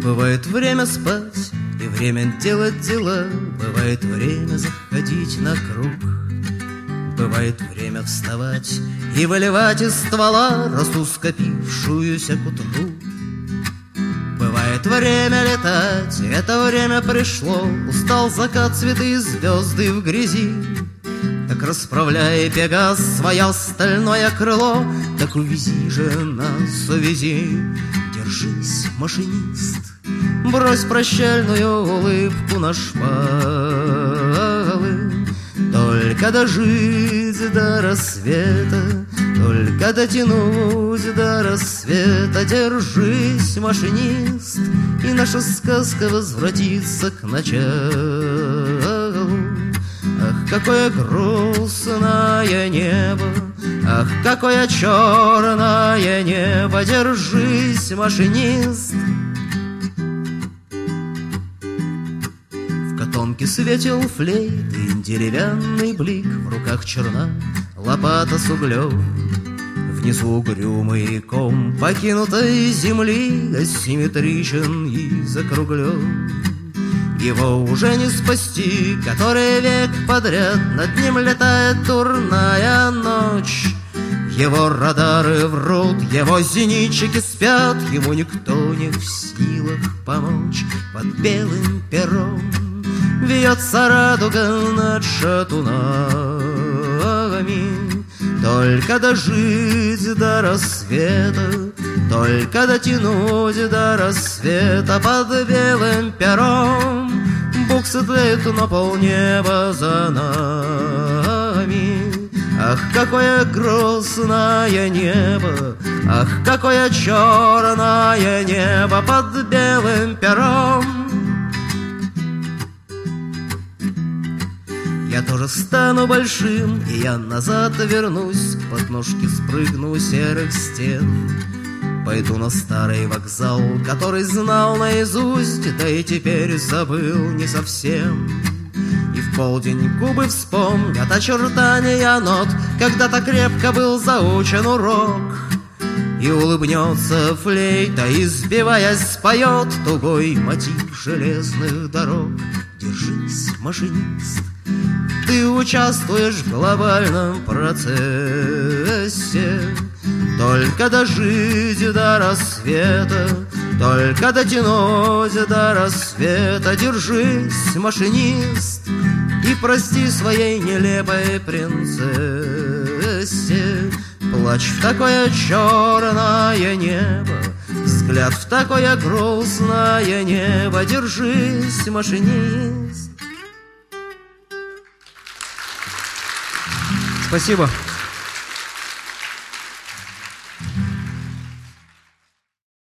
Бывает время спать и время делать дела, бывает время заходить на круг, бывает время вставать и выливать из ствола росу, скопившуюся к утру. Бывает время летать, и это время пришло. Устал закат, цветы и звезды в грязи. Так расправляй, Пегас, свое стальное крыло, так увези же нас, увези. Держись, машинист, брось прощальную улыбку на шпалы. Только дожить до рассвета, только дотянуть до рассвета. Держись, машинист, и наша сказка возвратится к началу. Ах, какое грустное небо, ах, какое черное небо. Держись, машинист. В котомке светил флейт и деревянный блик, в руках черна лопата с углем. Внизу угрюмый ком покинутой земли асимметричен и закруглен. Его уже не спасти, который век подряд над ним летает дурная ночь. Его радары врут, его зенитчики спят, ему никто не в силах помочь. Под белым пером вьется радуга над шатунами. Только дожить до рассвета, только дотянуть до рассвета. Под белым пером буксы тлеют, но полнеба за нами. Ах, какое грустное небо, ах, какое черное небо под белым пером. Я тоже стану большим, и я назад вернусь, к подножке спрыгну серых стен. Пойду на старый вокзал, который знал наизусть, да и теперь забыл не совсем. И в полдень губы вспомнят очертания нот, когда-то крепко был заучен урок. И улыбнется флейта, и, сбиваясь, споет тугой мотив железных дорог. Держись, машинист, ты участвуешь в глобальном процессе. Только дожить до рассвета, только дотянуть до рассвета. Держись, машинист, и прости своей нелепой принцессе. Плачь в такое черное небо, взгляд в такое грустное небо. Держись, машинист. Спасибо.